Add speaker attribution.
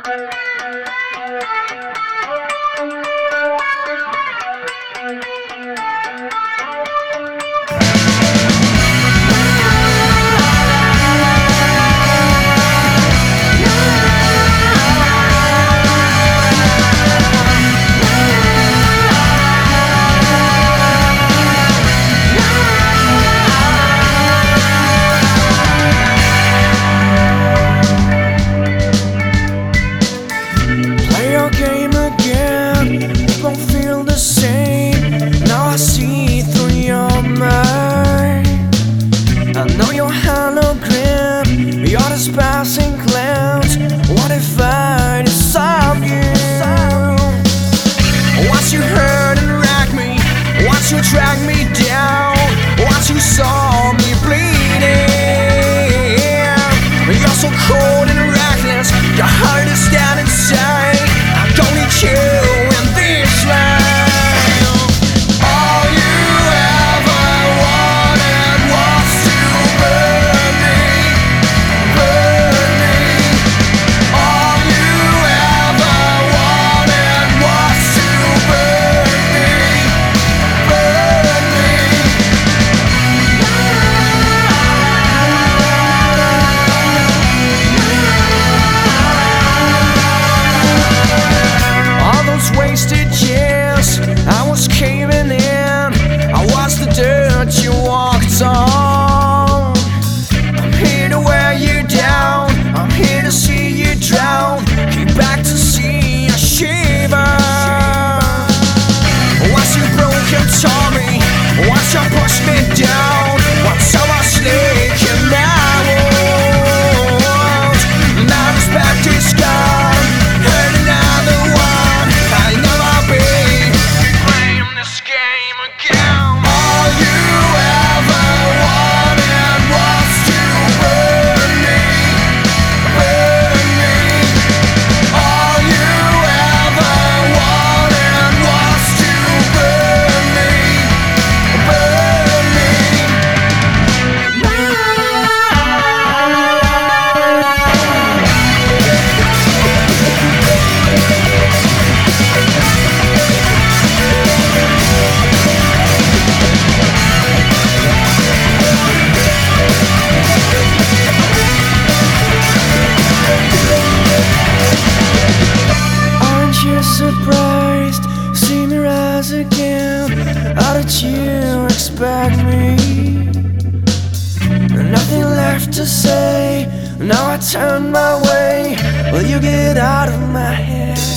Speaker 1: Passing clouds, what if I dissolve you? Once you hurt and wreck me, once you drag me down, once you saw me bleeding, you're so cold and reckless, your heart is down inside. I don't need you in this life. All you ever wanted was to burn me. Wasted years, I was caving in. I was the dirt you walked on. I'm here to wear you down, I'm here to see you drown. Came back to see you shiver. Once you broke and tore me, once you pushed me down, once I was leaking out. Now respect is gone, and another one. Surprised, see me rise again. How did you expect me? Nothing left to say. Now I turn my way. Will you get out of my head?